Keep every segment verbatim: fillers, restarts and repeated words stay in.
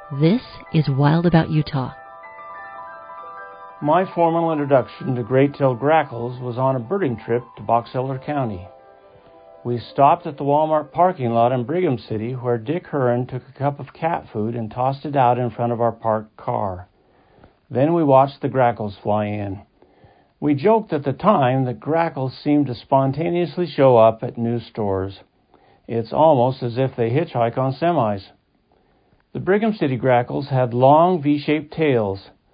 This is Wild About Utah. My formal introduction to great-tailed grackles was on a birding trip to Box Elder County. We stopped at the Walmart parking lot in Brigham City, where Dick Hearn took a cup of cat food and tossed it out in front of our parked car. Then we watched the grackles fly in. We joked at the time that grackles seemed to spontaneously show up at new stores. It's almost as if they hitchhike on semis. The Brigham City grackles had long V-shaped tails.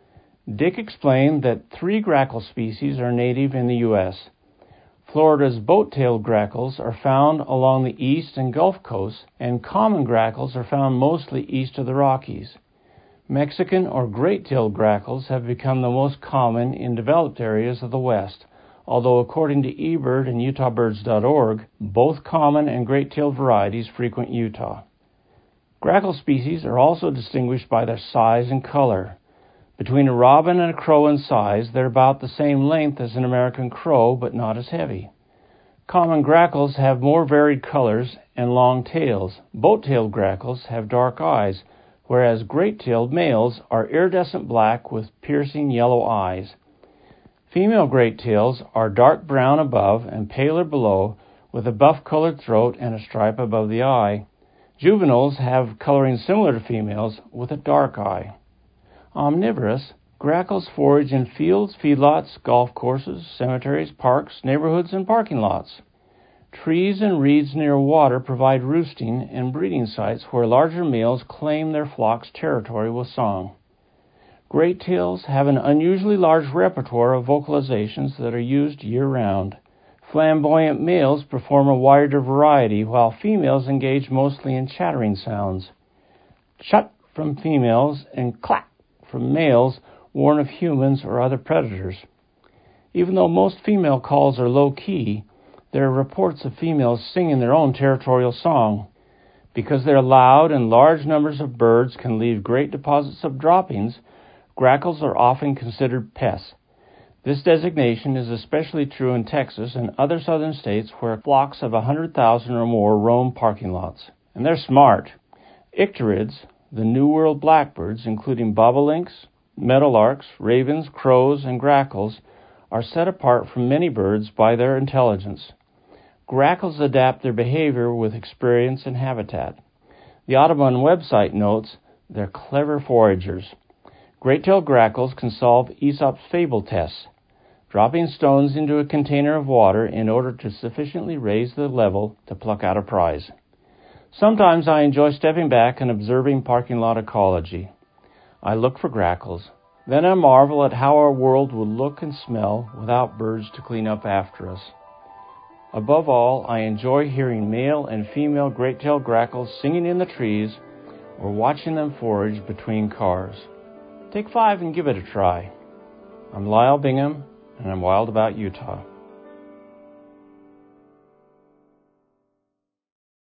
Dick explained that three grackle species are native in the U S Florida's boat-tailed grackles are found along the east and Gulf coasts, and common grackles are found mostly east of the Rockies. Mexican or great-tailed grackles have become the most common in developed areas of the West, although according to eBird and Utah Birds dot org, both common and great-tailed varieties frequent Utah. Grackle species are also distinguished by their size and color. Between a robin and a crow in size, they're about the same length as an American crow, but not as heavy. Common grackles have more varied colors and long tails. Boat-tailed grackles have dark eyes, whereas great-tailed males are iridescent black with piercing yellow eyes. Female great-tails are dark brown above and paler below, with a buff-colored throat and a stripe above the eye. Juveniles have coloring similar to females, with a dark eye. Omnivorous, grackles forage in fields, feedlots, golf courses, cemeteries, parks, neighborhoods, and parking lots. Trees and reeds near water provide roosting and breeding sites where larger males claim their flock's territory with song. Great-tails have an unusually large repertoire of vocalizations that are used year-round. Flamboyant males perform a wider variety, while females engage mostly in chattering sounds. Chut from females and clack from males warn of humans or other predators. Even though most female calls are low-key, there are reports of females singing their own territorial song. Because their loud and large numbers of birds can leave great deposits of droppings, grackles are often considered pests. This designation is especially true in Texas and other southern states where flocks of one hundred thousand or more roam parking lots. And they're smart. Icterids, the New World blackbirds, including bobolinks, meadowlarks, ravens, crows, and grackles, are set apart from many birds by their intelligence. Grackles adapt their behavior with experience and habitat. The Audubon website notes they're clever foragers. Great-tailed grackles can solve Aesop's fable tests, dropping stones into a container of water in order to sufficiently raise the level to pluck out a prize. Sometimes I enjoy stepping back and observing parking lot ecology. I look for grackles. Then I marvel at how our world would look and smell without birds to clean up after us. Above all, I enjoy hearing male and female great-tailed grackles singing in the trees or watching them forage between cars. Take five and give it a try. I'm Lyle Bingham, and I'm wild about Utah.